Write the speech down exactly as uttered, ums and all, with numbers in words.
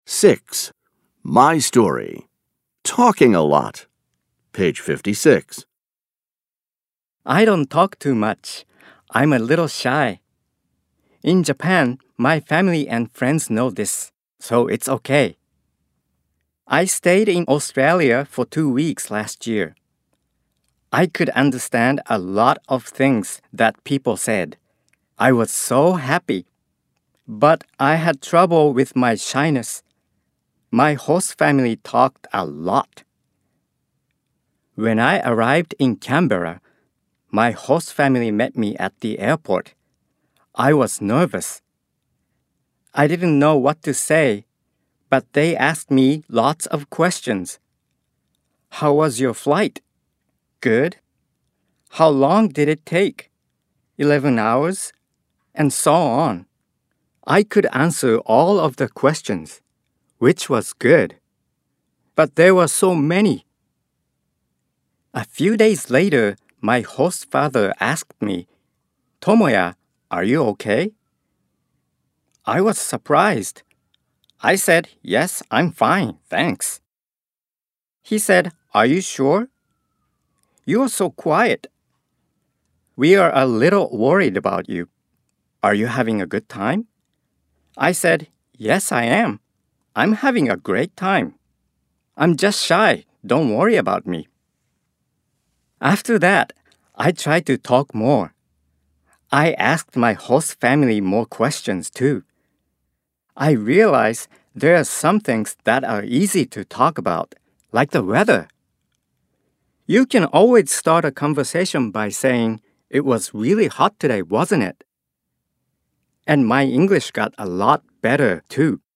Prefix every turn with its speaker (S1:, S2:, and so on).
S1: six. My story. Talking a lot. Page fifty-six.
S2: I don't talk too much. I'm a little shy. In Japan, my family and friends know this, so it's okay. I stayed in Australia for two weeks last year. I could understand a lot of things that people said. I was so happy. But I had trouble with my shyness. My host family talked a lot. When I arrived in Canberra, my host family met me at the airport. I was nervous. I didn't know what to say, but they asked me lots of questions. How was your flight? Good. How long did it take? Eleven hours? And so on. I could answer all of the questions, which was good. But there were so many. A few days later, my host father asked me, "Tomoya, are you okay?" I was surprised. I said, "Yes, I'm fine, thanks." He said, "Are you sure? You are so quiet. We are a little worried about you. Are you having a good time?" I said, "Yes, I am. I'm having a great time. I'm just shy. Don't worry about me." After that, I tried to talk more. I asked my host family more questions too. I realized there are some things that are easy to talk about, like the weather. You can always start a conversation by saying, "It was really hot today, wasn't it?" And my English got a lot better too.